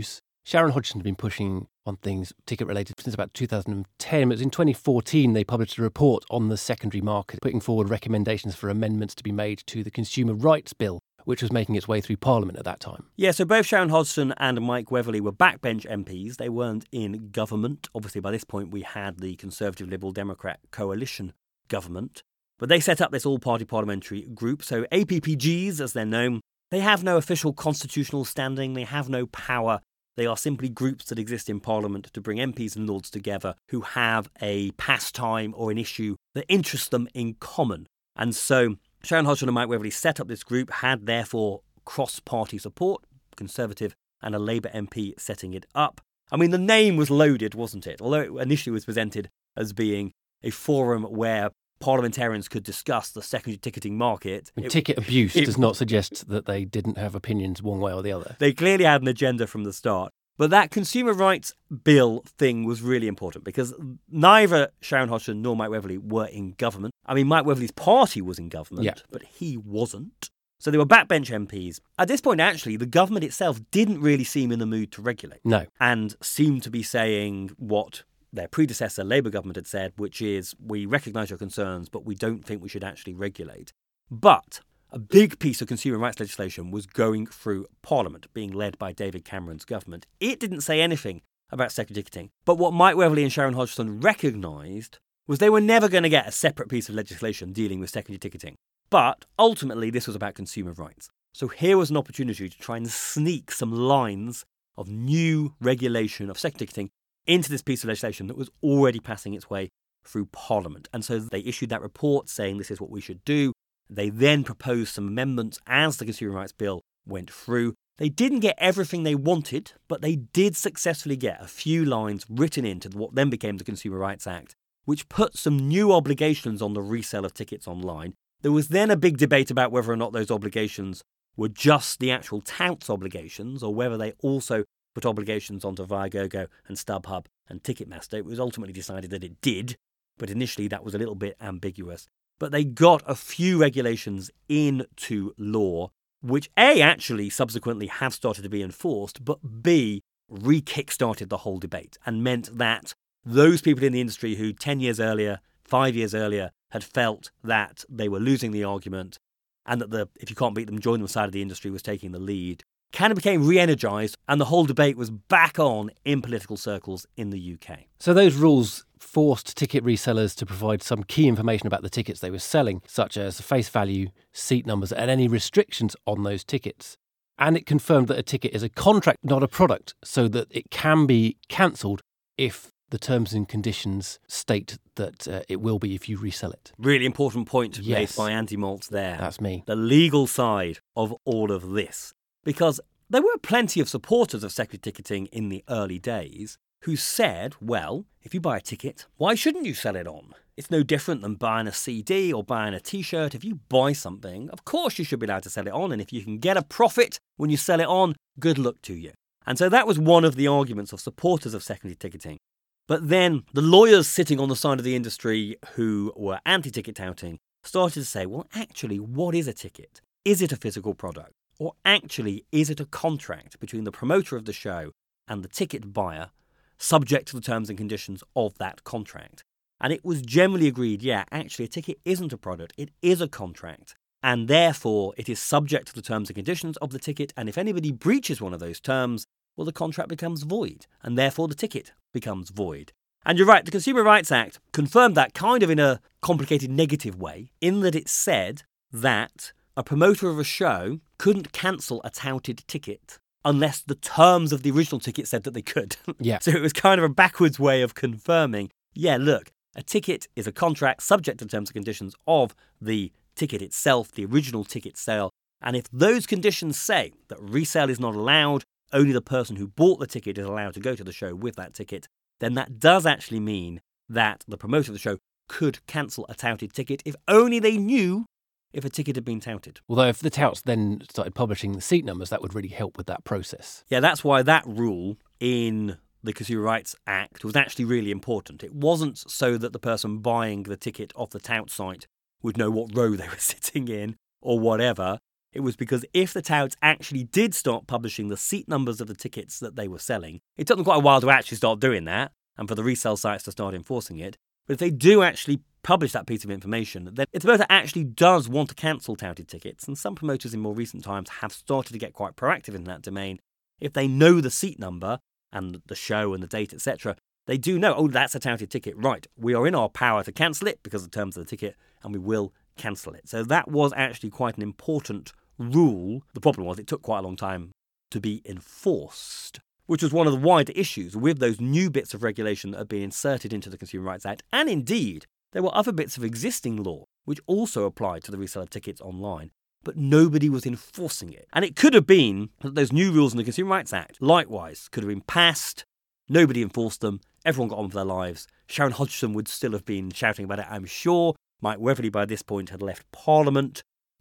Speaker 2: Sharon Hodgson has been pushing on things ticket-related since about two thousand ten. It was in twenty fourteen they published a report on the secondary market, putting forward recommendations for amendments to be made to the Consumer Rights Bill, which was making its way through Parliament at that time.
Speaker 3: Yeah, so both Sharon Hodgson and Mike Weatherly were backbench M Ps. They weren't in government. Obviously, by this point, we had the Conservative Liberal Democrat coalition government. But they set up this all-party parliamentary group. So A P P Gs, as they're known, they have no official constitutional standing. They have no power. They are simply groups that exist in Parliament to bring M Ps and Lords together who have a pastime or an issue that interests them in common. And so Sharon Hodgson and Mike Weatherly set up this group, had therefore cross-party support, Conservative and a Labour M P setting it up. I mean, the name was loaded, wasn't it? Although it initially was presented as being a forum where parliamentarians could discuss the secondary ticketing market.
Speaker 2: I mean,
Speaker 3: it,
Speaker 2: ticket abuse
Speaker 3: it,
Speaker 2: does not suggest that they didn't have opinions one way or the other.
Speaker 3: They clearly had an agenda from the start. But that Consumer Rights Bill thing was really important because neither Sharon Hodgson nor Mike Weatherly were in government. I mean, Mike Weatherly's party was in government,
Speaker 2: yeah.
Speaker 3: but he wasn't. So they were backbench M Ps. At this point, actually, the government itself didn't really seem in the mood to regulate.
Speaker 2: No.
Speaker 3: And seemed to be saying what their predecessor, Labour government, had said, which is, we recognise your concerns, but we don't think we should actually regulate. But a big piece of consumer rights legislation was going through Parliament, being led by David Cameron's government. It didn't say anything about secondary ticketing. But what Mike Weatherly and Sharon Hodgson recognised was they were never going to get a separate piece of legislation dealing with secondary ticketing. But ultimately, this was about consumer rights. So here was an opportunity to try and sneak some lines of new regulation of secondary ticketing into this piece of legislation that was already passing its way through Parliament. And so they issued that report saying this is what we should do. They then proposed some amendments as the Consumer Rights Bill went through. They didn't get everything they wanted, but they did successfully get a few lines written into what then became the Consumer Rights Act, which put some new obligations on the resale of tickets online. There was then a big debate about whether or not those obligations were just the actual touts obligations or whether they also put obligations onto Viagogo and StubHub and Ticketmaster. It was ultimately decided that it did, but initially that was a little bit ambiguous. But they got a few regulations into law, which A, actually subsequently have started to be enforced, but B, re-kickstarted the whole debate and meant that those people in the industry who ten years earlier, five years earlier, had felt that they were losing the argument and that the if you can't beat them, join them side of the industry was taking the lead, kind of became re-energised and the whole debate was back on in political circles in the U K.
Speaker 2: So those rules forced ticket resellers to provide some key information about the tickets they were selling, such as face value, seat numbers, and any restrictions on those tickets. And it confirmed that a ticket is a contract, not a product, so that it can be cancelled if the terms and conditions state that uh, it will be if you resell it.
Speaker 3: Really important point
Speaker 2: Yes.
Speaker 3: made by Andy Maltz there.
Speaker 2: That's me.
Speaker 3: The legal side of all of this. Because there were plenty of supporters of secondary ticketing in the early days who said, well, if you buy a ticket, why shouldn't you sell it on? It's no different than buying a C D or buying a T-shirt. If you buy something, of course you should be allowed to sell it on. And if you can get a profit when you sell it on, good luck to you. And so that was one of the arguments of supporters of secondary ticketing. But then the lawyers sitting on the side of the industry who were anti-ticket touting started to say, well, actually, what is a ticket? Is it a physical product? Or actually, is it a contract between the promoter of the show and the ticket buyer, subject to the terms and conditions of that contract? And it was generally agreed, yeah, actually, a ticket isn't a product, it is a contract. And therefore, it is subject to the terms and conditions of the ticket. And if anybody breaches one of those terms, well, the contract becomes void. And therefore, the ticket becomes void. And you're right, the Consumer Rights Act confirmed that kind of in a complicated negative way, in that it said that a promoter of a show couldn't cancel a touted ticket unless the terms of the original ticket said that they could.
Speaker 2: Yeah.
Speaker 3: So it was kind of a backwards way of confirming, yeah, look, a ticket is a contract subject to the terms and conditions of the ticket itself, the original ticket sale. And if those conditions say that resale is not allowed, only the person who bought the ticket is allowed to go to the show with that ticket, then that does actually mean that the promoter of the show could cancel a touted ticket if only they knew if a ticket had been touted.
Speaker 2: Although if the touts then started publishing the seat numbers, that would really help with that process.
Speaker 3: Yeah, that's why that rule in the Consumer Rights Act was actually really important. It wasn't so that the person buying the ticket off the tout site would know what row they were sitting in or whatever. It was because if the touts actually did start publishing the seat numbers of the tickets that they were selling, it took them quite a while to actually start doing that and for the resale sites to start enforcing it. But if they do actually publish that piece of information, then if the promoter actually does want to cancel touted tickets, and some promoters in more recent times have started to get quite proactive in that domain, if they know the seat number and the show and the date, et cetera, they do know, oh, that's a touted ticket. Right, we are in our power to cancel it because of the terms of the ticket, and we will cancel it. So that was actually quite an important rule. The problem was it took quite a long time to be enforced, which was one of the wider issues with those new bits of regulation that had been inserted into the Consumer Rights Act. And indeed, there were other bits of existing law which also applied to the resale of tickets online, but nobody was enforcing it. And it could have been that those new rules in the Consumer Rights Act, likewise, could have been passed, nobody enforced them, everyone got on with their lives. Sharon Hodgson would still have been shouting about it, I'm sure. Mike Weatherly by this point had left Parliament.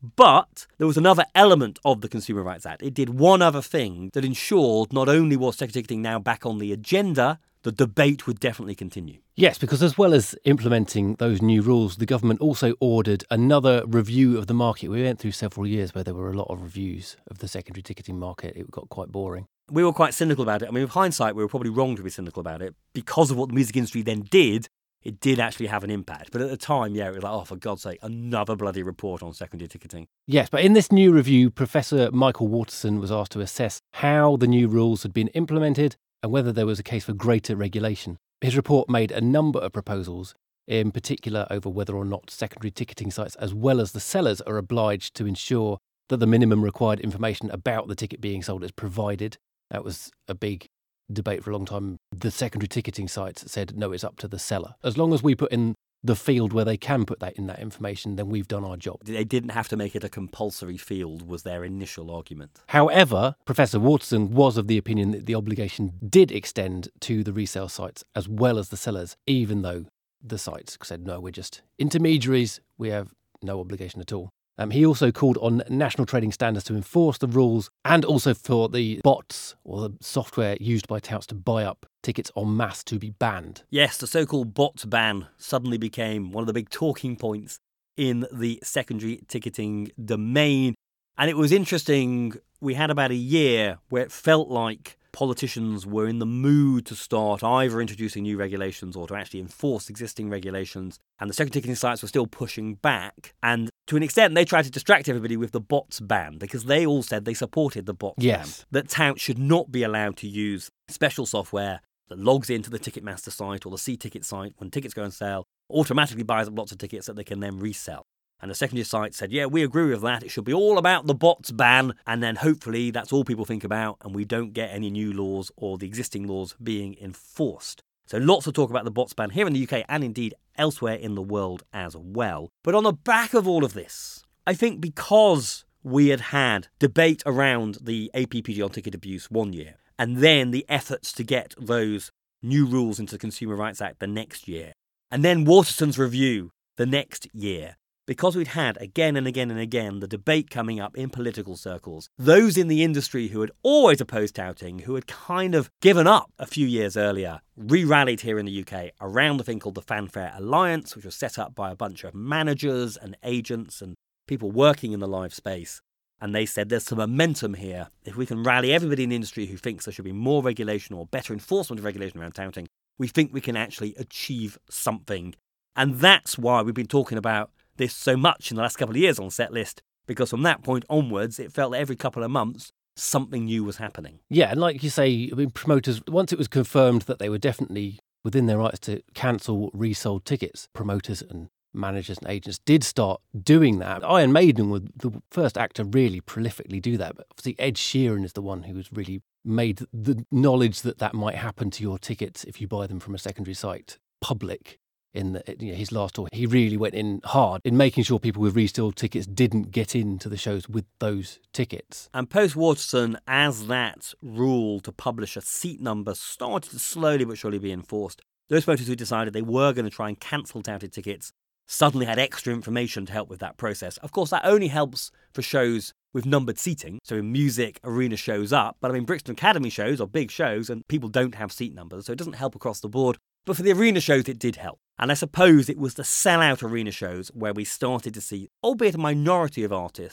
Speaker 3: But there was another element of the Consumer Rights Act. It did one other thing that ensured not only was secondary ticketing now back on the agenda, the debate would definitely continue.
Speaker 2: Yes, because as well as implementing those new rules, the government also ordered another review of the market. We went through several years where there were a lot of reviews of the secondary ticketing market. It got quite boring.
Speaker 3: We were quite cynical about it. I mean, with hindsight, we were probably wrong to be cynical about it. Because of what the music industry then did, it did actually have an impact. But at the time, yeah, it was like, oh, for God's sake, another bloody report on secondary ticketing.
Speaker 2: Yes, but in this new review, Professor Michael Waterson was asked to assess how the new rules had been implemented and whether there was a case for greater regulation. His report made a number of proposals, in particular over whether or not secondary ticketing sites, as well as the sellers, are obliged to ensure that the minimum required information about the ticket being sold is provided. That was a big debate for a long time. The secondary ticketing sites said, no, it's up to the seller. As long as we put in the field where they can put that in that information, then we've done our job.
Speaker 3: They didn't have to make it a compulsory field, was their initial argument.
Speaker 2: However, Professor Waterson was of the opinion that the obligation did extend to the resale sites as well as the sellers, even though the sites said, no, we're just intermediaries, we have no obligation at all. Um, he also called on national trading standards to enforce the rules and also for the bots or the software used by touts to buy up tickets en masse to be banned.
Speaker 3: Yes, the so-called bot ban suddenly became one of the big talking points in the secondary ticketing domain. And it was interesting, we had about a year where it felt like politicians were in the mood to start either introducing new regulations or to actually enforce existing regulations. And the secondary ticketing sites were still pushing back. And to an extent, they tried to distract everybody with the bots ban because they all said they supported the bots
Speaker 2: yes.
Speaker 3: ban. That touts should not be allowed to use special software that logs into the Ticketmaster site or the C-Ticket site when tickets go on sale, automatically buys up lots of tickets that they can then resell. And the secondary site said, yeah, we agree with that. It should be all about the bots ban. And then hopefully that's all people think about and we don't get any new laws or the existing laws being enforced. So lots of talk about the bots ban here in the U K and indeed elsewhere in the world as well. But on the back of all of this, I think because we had had debate around the A P P G on ticket abuse one year and then the efforts to get those new rules into the Consumer Rights Act the next year, and then Waterson's review the next year, because we'd had again and again and again the debate coming up in political circles, those in the industry who had always opposed touting, who had kind of given up a few years earlier, re-rallied here in the U K around the thing called the Fanfare Alliance, which was set up by a bunch of managers and agents and people working in the live space. And they said there's some momentum here. If we can rally everybody in the industry who thinks there should be more regulation or better enforcement of regulation around touting, we think we can actually achieve something. And that's why we've been talking about this so much in the last couple of years on Set List, because from that point onwards, it felt that every couple of months, something new was happening.
Speaker 2: Yeah, and like you say, I mean, promoters, once it was confirmed that they were definitely within their rights to cancel resold tickets, promoters and managers and agents did start doing that. Iron Maiden were the first act to really prolifically do that, but obviously Ed Sheeran is the one who has really made the knowledge that that might happen to your tickets if you buy them from a secondary site public. In the, you know, his last tour, he really went in hard in making sure people with restored tickets didn't get into the shows with those tickets.
Speaker 3: And post-Waterson, as that rule to publish a seat number started to slowly but surely be enforced, those promoters who decided they were going to try and cancel touted tickets suddenly had extra information to help with that process. Of course, that only helps for shows with numbered seating. So in music, arena shows up. But I mean, Brixton Academy shows are big shows and people don't have seat numbers, so it doesn't help across the board. But for the arena shows, it did help. And I suppose it was the sellout arena shows where we started to see, albeit a minority of artists,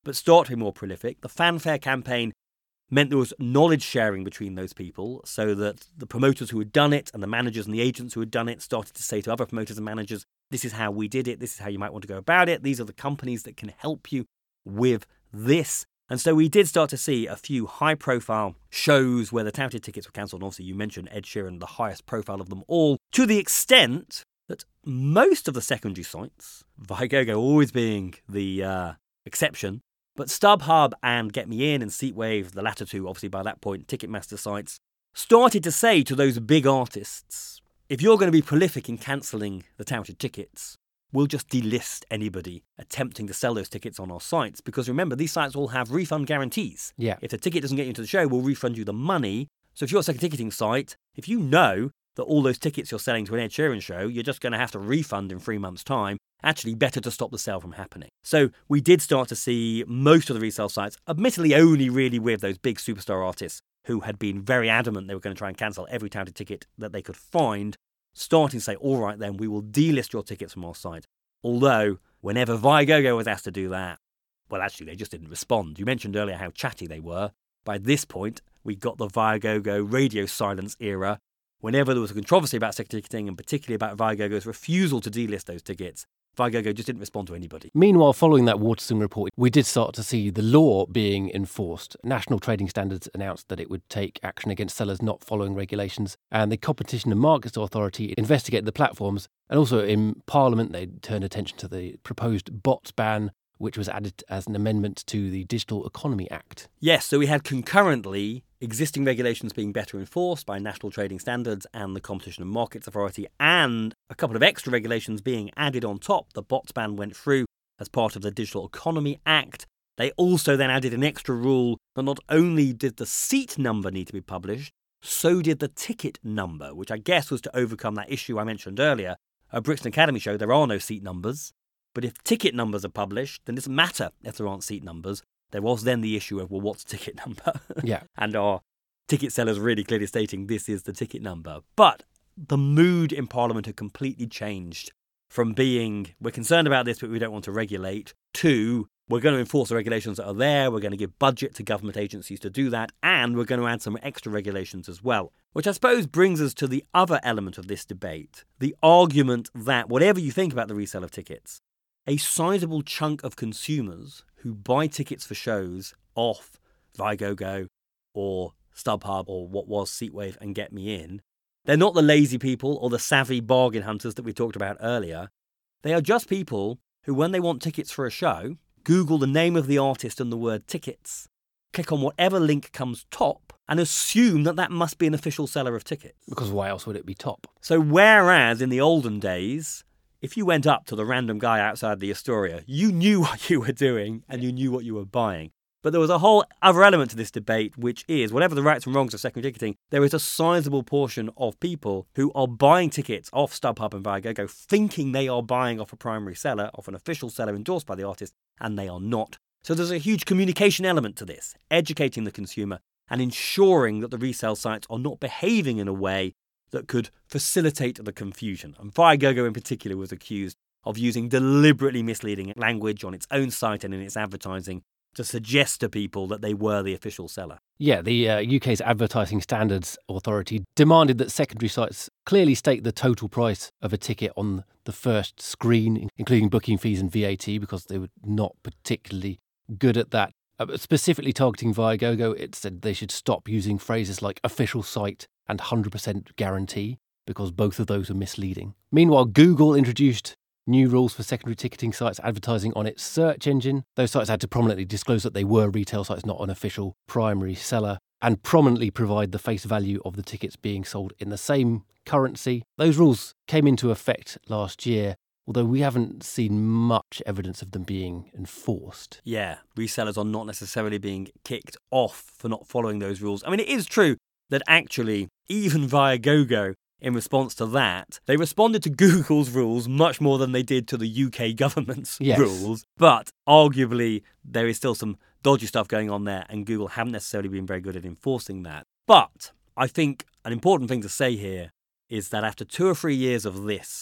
Speaker 3: but start to be more prolific. The fanfare campaign meant there was knowledge sharing between those people, so that the promoters who had done it and the managers and the agents who had done it started to say to other promoters and managers, this is how we did it, this is how you might want to go about it, these are the companies that can help you with this. And so we did start to see a few high-profile shows where the touted tickets were cancelled. And obviously you mentioned Ed Sheeran, the highest profile of them all, to the extent that most of the secondary sites, Viagogo always being the uh, exception, but StubHub and Get Me In and Seatwave, the latter two, obviously by that point, Ticketmaster sites, started to say to those big artists, if you're going to be prolific in cancelling the touted tickets, we'll just delist anybody attempting to sell those tickets on our sites. Because remember, these sites all have refund guarantees.
Speaker 2: Yeah.
Speaker 3: If the ticket doesn't get you into the show, we'll refund you the money. So if you're a second ticketing site, if you know that all those tickets you're selling to an Ed Sheeran show, you're just going to have to refund in three months' time, actually better to stop the sale from happening. So we did start to see most of the resale sites, admittedly only really with those big superstar artists who had been very adamant they were going to try and cancel every touted ticket that they could find, starting to say, all right then, we will delist your tickets from our site. Although, whenever Viagogo was asked to do that, well, actually, they just didn't respond. You mentioned earlier how chatty they were. By this point, we got the Viagogo radio silence era. Whenever there was a controversy about second ticketing, and particularly about Viagogo's refusal to delist those tickets, Viagogo just didn't respond to anybody.
Speaker 2: Meanwhile, following that Waterston report, we did start to see the law being enforced. National Trading Standards announced that it would take action against sellers not following regulations, and the Competition and Markets Authority investigated the platforms. And also in Parliament, they turned attention to the proposed bots ban, which was added as an amendment to the Digital Economy Act.
Speaker 3: Yes, so we had concurrently existing regulations being better enforced by National Trading Standards and the Competition and Markets Authority, and a couple of extra regulations being added on top. The bots ban went through as part of the Digital Economy Act. They also then added an extra rule that not only did the seat number need to be published, so did the ticket number, which I guess was to overcome that issue I mentioned earlier. At Brixton Academy Show, there are no seat numbers. But if ticket numbers are published, then it doesn't matter if there aren't seat numbers. There was then the issue of, well, what's a ticket number?
Speaker 2: Yeah.
Speaker 3: And are ticket sellers really clearly stating this is the ticket number? But the mood in Parliament had completely changed from being, we're concerned about this, but we don't want to regulate, to we're going to enforce the regulations that are there, we're going to give budget to government agencies to do that, and we're going to add some extra regulations as well. Which I suppose brings us to the other element of this debate, the argument that whatever you think about the resale of tickets, a sizable chunk of consumers who buy tickets for shows off Viagogo or StubHub or what was Seatwave and Get Me In, they're not the lazy people or the savvy bargain hunters that we talked about earlier. They are just people who, when they want tickets for a show, Google the name of the artist and the word tickets, click on whatever link comes top, and assume that that must be an official seller of tickets.
Speaker 2: Because why else would it be top?
Speaker 3: So whereas in the olden days, if you went up to the random guy outside the Astoria, you knew what you were doing and you knew what you were buying. But there was a whole other element to this debate, which is, whatever the rights and wrongs of secondary ticketing, there is a sizable portion of people who are buying tickets off StubHub and Viagogo thinking they are buying off a primary seller, off an official seller endorsed by the artist, and they are not. So there's a huge communication element to this, educating the consumer and ensuring that the resale sites are not behaving in a way that could facilitate the confusion. And Viagogo in particular was accused of using deliberately misleading language on its own site and in its advertising to suggest to people that they were the official seller.
Speaker 2: Yeah, the uh, U K's Advertising Standards Authority demanded that secondary sites clearly state the total price of a ticket on the first screen, including booking fees and V A T, because they were not particularly good at that. Uh, specifically targeting Viagogo, it said they should stop using phrases like official site and one hundred percent guarantee, because both of those are misleading. Meanwhile, Google introduced new rules for secondary ticketing sites advertising on its search engine. Those sites had to prominently disclose that they were retail sites, not an official primary seller, and prominently provide the face value of the tickets being sold in the same currency. Those rules came into effect last year, although we haven't seen much evidence of them being enforced.
Speaker 3: Yeah, resellers are not necessarily being kicked off for not following those rules. I mean, it is true that actually, even Viagogo, in response to that, they responded to Google's rules much more than they did to the U K government's
Speaker 2: yes.
Speaker 3: rules. But arguably, there is still some dodgy stuff going on there, and Google haven't necessarily been very good at enforcing that. But I think an important thing to say here is that after two or three years of this,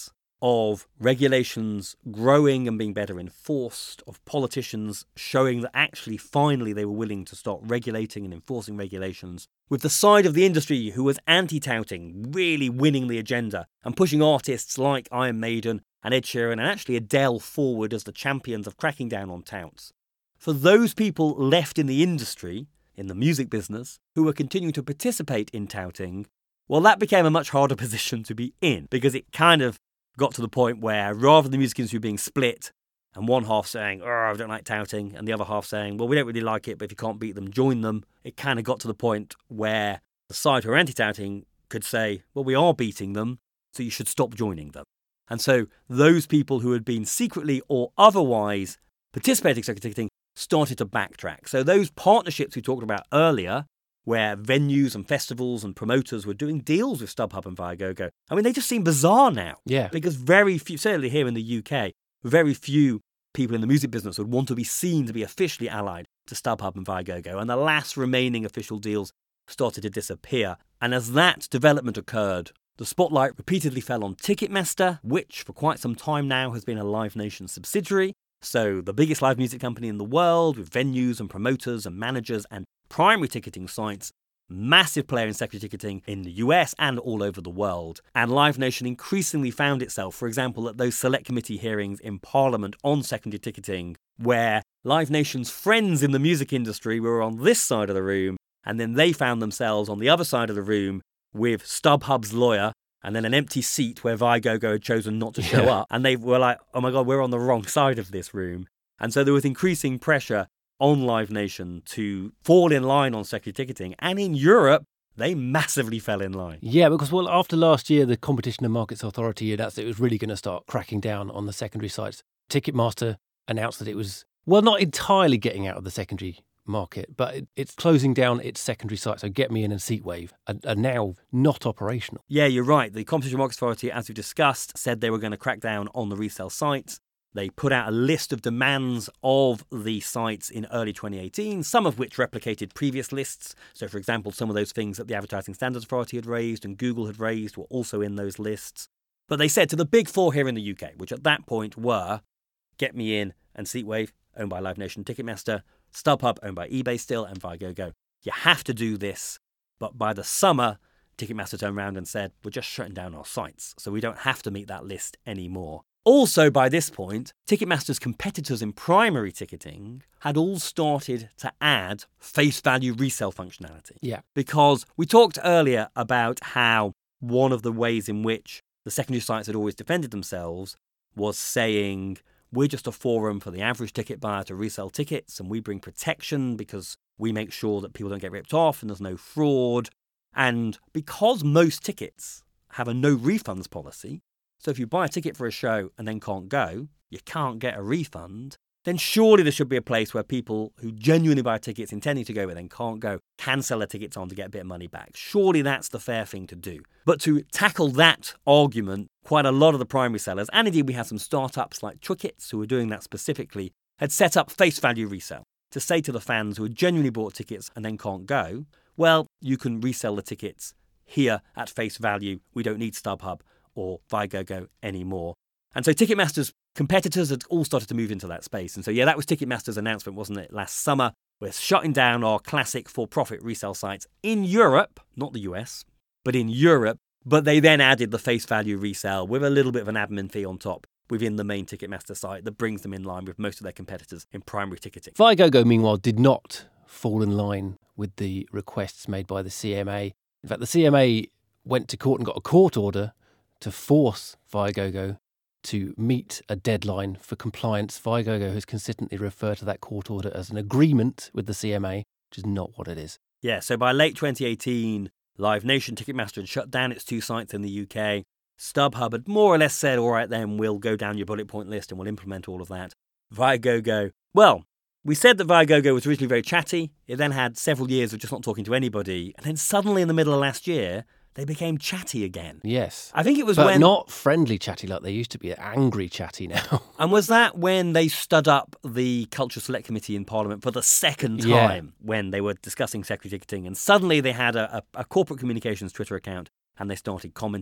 Speaker 3: of regulations growing and being better enforced, of politicians showing that actually finally they were willing to start regulating and enforcing regulations, with the side of the industry who was anti-touting really winning the agenda and pushing artists like Iron Maiden and Ed Sheeran and actually Adele forward as the champions of cracking down on touts. For those people left in the industry, in the music business, who were continuing to participate in touting, well, that became a much harder position to be in, because it kind of got to the point where rather than the music industry being split and one half saying, oh, I don't like touting, and the other half saying, well, we don't really like it, but if you can't beat them, join them, it kind of got to the point where the side who are anti-touting could say, well, we are beating them, so you should stop joining them. And so those people who had been secretly or otherwise participating in circuit ticketing started to backtrack. So those partnerships we talked about earlier, where venues and festivals and promoters were doing deals with StubHub and Viagogo, I mean, they just seem bizarre now.
Speaker 2: Yeah.
Speaker 3: Because very few, certainly here in the U K, very few people in the music business would want to be seen to be officially allied to StubHub and Viagogo. And the last remaining official deals started to disappear. And as that development occurred, the spotlight repeatedly fell on Ticketmaster, which for quite some time now has been a Live Nation subsidiary. So the biggest live music company in the world, with venues and promoters and managers and primary ticketing sites, massive player in secondary ticketing in the U S and all over the world. And Live Nation increasingly found itself, for example, at those select committee hearings in Parliament on secondary ticketing, where Live Nation's friends in the music industry were on this side of the room, and then they found themselves on the other side of the room with StubHub's lawyer, and then an empty seat where Viagogo had chosen not to show
Speaker 2: Yeah.
Speaker 3: up. And they were like, oh my God, we're on the wrong side of this room. And so there was increasing pressure on Live Nation to fall in line on secondary ticketing. And in Europe, they massively fell in line.
Speaker 2: Yeah, because, well, after last year, the Competition and Markets Authority announced that it was really going to start cracking down on the secondary sites. Ticketmaster announced that it was, well, not entirely getting out of the secondary market, but it, it's closing down its secondary sites. So Get Me In and Seatwave are, are now not operational.
Speaker 3: Yeah, you're right. The Competition and Markets Authority, as we discussed, said they were going to crack down on the resale sites. They put out a list of demands of the sites in early twenty eighteen, some of which replicated previous lists. So, for example, some of those things that the Advertising Standards Authority had raised and Google had raised were also in those lists. But they said to the big four here in the U K, which at that point were Get Me In and Seatwave, owned by Live Nation Ticketmaster, StubHub, owned by eBay still, and Viagogo, you have to do this. But by the summer, Ticketmaster turned around and said, we're just shutting down our sites, so we don't have to meet that list anymore. Also, by this point, Ticketmaster's competitors in primary ticketing had all started to add face value resale functionality.
Speaker 2: Yeah.
Speaker 3: Because we talked earlier about how one of the ways in which the secondary sites had always defended themselves was saying, we're just a forum for the average ticket buyer to resell tickets, and we bring protection because we make sure that people don't get ripped off and there's no fraud. And because most tickets have a no refunds policy, so if you buy a ticket for a show and then can't go, you can't get a refund, then surely there should be a place where people who genuinely buy tickets intending to go but then can't go can sell their tickets on to get a bit of money back. Surely that's the fair thing to do. But to tackle that argument, quite a lot of the primary sellers, and indeed we have some startups like Trickets who were doing that specifically, had set up face value resale to say to the fans who had genuinely bought tickets and then can't go, well, you can resell the tickets here at face value. We don't need StubHub or Viagogo anymore. And so Ticketmaster's competitors had all started to move into that space. And so, yeah, that was Ticketmaster's announcement, wasn't it, last summer? We're shutting down our classic for-profit resale sites in Europe, not the U S, but in Europe. But they then added the face value resale with a little bit of an admin fee on top within the main Ticketmaster site that brings them in line with most of their competitors in primary ticketing.
Speaker 2: Viagogo, meanwhile, did not fall in line with the requests made by the C M A. In fact, the C M A went to court and got a court order to force Viagogo to meet a deadline for compliance. Viagogo has consistently referred to that court order as an agreement with the C M A, which is not what it is.
Speaker 3: Yeah, so by late twenty eighteen, Live Nation Ticketmaster had shut down its two sites in the U K. StubHub had more or less said, all right, then we'll go down your bullet point list and we'll implement all of that. Viagogo, well, we said that Viagogo was originally very chatty. It then had several years of just not talking to anybody. And then suddenly in the middle of last year, they became chatty again.
Speaker 2: Yes.
Speaker 3: I think it was
Speaker 2: but
Speaker 3: when...
Speaker 2: not friendly chatty like they used to be, angry chatty now.
Speaker 3: And was that when they stood up the Cultural Select Committee in Parliament for the second
Speaker 2: Yeah.
Speaker 3: time, when they were discussing secondary ticketing, and suddenly they had a, a, a corporate communications Twitter account and they started commenting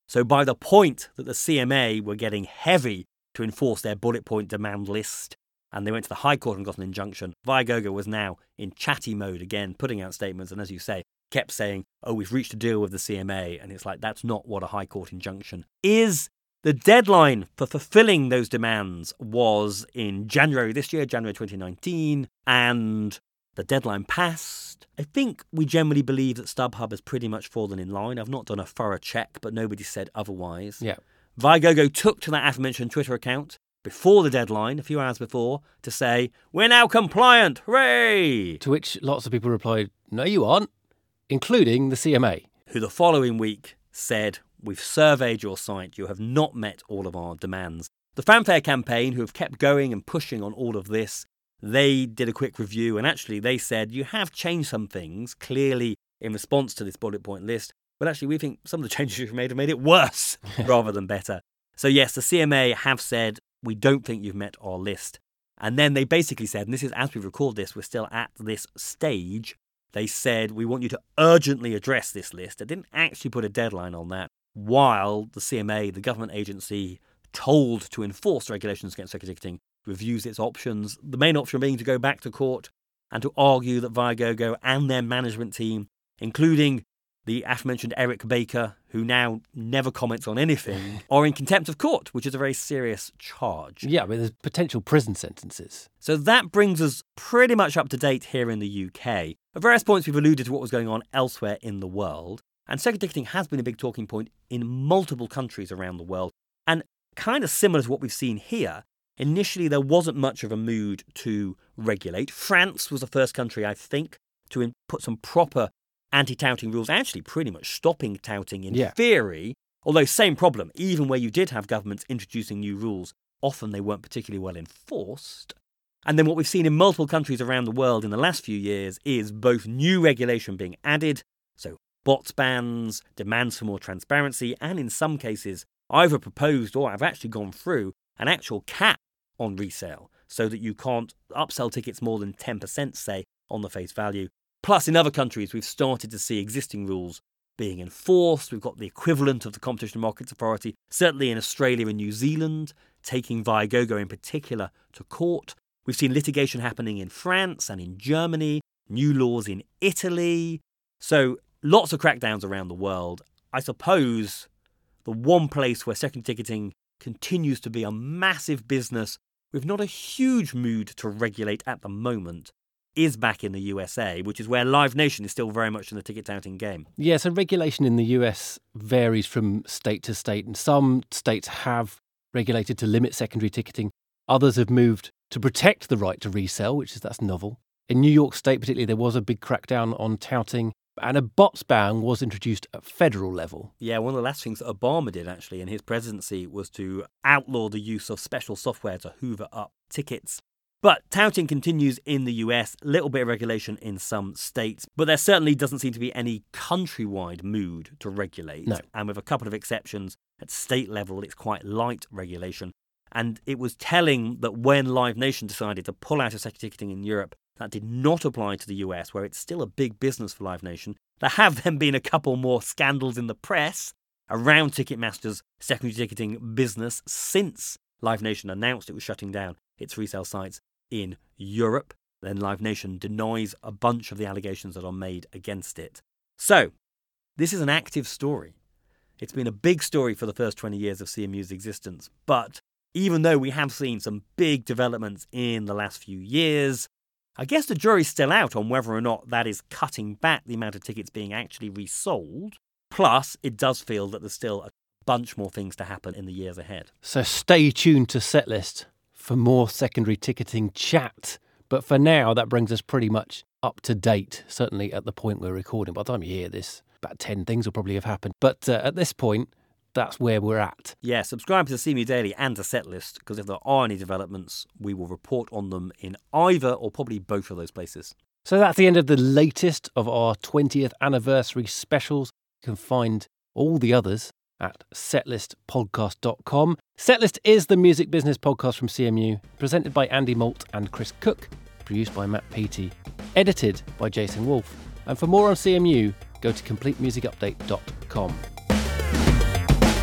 Speaker 3: So by the point that the C M A were getting heavy to enforce their bullet point demand list, and they went to the High Court and got an injunction, Viagogo was now in chatty mode again, putting out statements, and as you say, kept saying, oh, we've reached a deal with the C M A, and it's like, that's not what a High Court injunction is. The deadline for fulfilling those demands was in January this year, January twenty nineteen, and the deadline passed. I think we generally believe that StubHub has pretty much fallen in line. I've not done a thorough check, but nobody said otherwise.
Speaker 2: Yeah.
Speaker 3: Viagogo took to that aforementioned Twitter account before the deadline, a few hours before, to say, we're now compliant, hooray!
Speaker 2: To which lots of people replied, no, you aren't, including the C M A.
Speaker 3: Who the following week said, we've surveyed your site, you have not met all of our demands. The Fanfare campaign, who have kept going and pushing on all of this, they did a quick review, and actually they said, you have changed some things, clearly in response to this bullet point list, but actually we think some of the changes you've made have made it worse rather than better. So yes, the C M A have said, we don't think you've met our list. And then they basically said, and this is as we record this, we're still at this stage, they said, we want you to urgently address this list. They didn't actually put a deadline on that, while the C M A, the government agency, told to enforce regulations against secondary ticketing, reviews its options. The main option being to go back to court and to argue that Viagogo and their management team, including the aforementioned Eric Baker, who now never comments on anything, are in contempt of court, which is a very serious charge.
Speaker 2: Yeah, I mean, there's potential prison sentences.
Speaker 3: So that brings us pretty much up to date here in the U K. At various points, we've alluded to what was going on elsewhere in the world. And secondary ticketing has been a big talking point in multiple countries around the world. And kind of similar to what we've seen here, initially there wasn't much of a mood to regulate. France was the first country, I think, to put some proper anti-touting rules, actually pretty much stopping touting in
Speaker 2: yeah.
Speaker 3: theory, although same problem, even where you did have governments introducing new rules, often they weren't particularly well enforced. And then what we've seen in multiple countries around the world in the last few years is both new regulation being added, so bots bans, demands for more transparency, and in some cases either proposed or have actually gone through an actual cap on resale, so that you can't upsell tickets more than ten percent, say, on the face value. Plus, in other countries, we've started to see existing rules being enforced. We've got the equivalent of the Competition and Markets Authority, certainly in Australia and New Zealand, taking Viagogo in particular to court. We've seen litigation happening in France and in Germany, new laws in Italy. So lots of crackdowns around the world. I suppose the one place where secondary ticketing continues to be a massive business with not a huge mood to regulate at the moment is back in the U S A, which is where Live Nation is still very much in the ticket touting game.
Speaker 2: Yeah, so regulation in the U S varies from state to state, and some states have regulated to limit secondary ticketing. Others have moved to protect the right to resell, which is that's novel. In New York State particularly, there was a big crackdown on touting, and a bots ban was introduced at federal level.
Speaker 3: Yeah, one of the last things that Obama did actually in his presidency was to outlaw the use of special software to hoover up tickets. But touting continues in the U S, a little bit of regulation in some states, but there certainly doesn't seem to be any countrywide mood to regulate.
Speaker 2: No.
Speaker 3: And with a couple of exceptions, at state level, it's quite light regulation. And it was telling that when Live Nation decided to pull out of secondary ticketing in Europe, that did not apply to the U S, where it's still a big business for Live Nation. There have then been a couple more scandals in the press around Ticketmaster's secondary ticketing business since Live Nation announced it was shutting down its resale sites in Europe. Then Live Nation denies a bunch of the allegations that are made against it. So, this is an active story. It's been a big story for the first twenty years of C M U's existence, but even though we have seen some big developments in the last few years, I guess the jury's still out on whether or not that is cutting back the amount of tickets being actually resold. Plus, it does feel that there's still a bunch more things to happen in the years ahead.
Speaker 2: So stay tuned to Setlist for more secondary ticketing chat. But for now, that brings us pretty much up to date, certainly at the point we're recording. By the time you hear this, about ten things will probably have happened. But uh, at this point, that's where we're at.
Speaker 3: Yeah, subscribe to C M U Daily and to Setlist, because if there are any developments, we will report on them in either or probably both of those places.
Speaker 2: So that's the end of the latest of our twentieth anniversary specials. You can find all the others at setlist podcast dot com. Setlist is the music business podcast from C M U, presented by Andy Malt and Chris Cook, produced by Matt Peaty, edited by Jason Wolfe. And for more on C M U, go to complete music update dot com.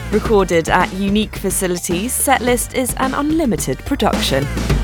Speaker 1: Recorded at unique facilities, Setlist is an unlimited production.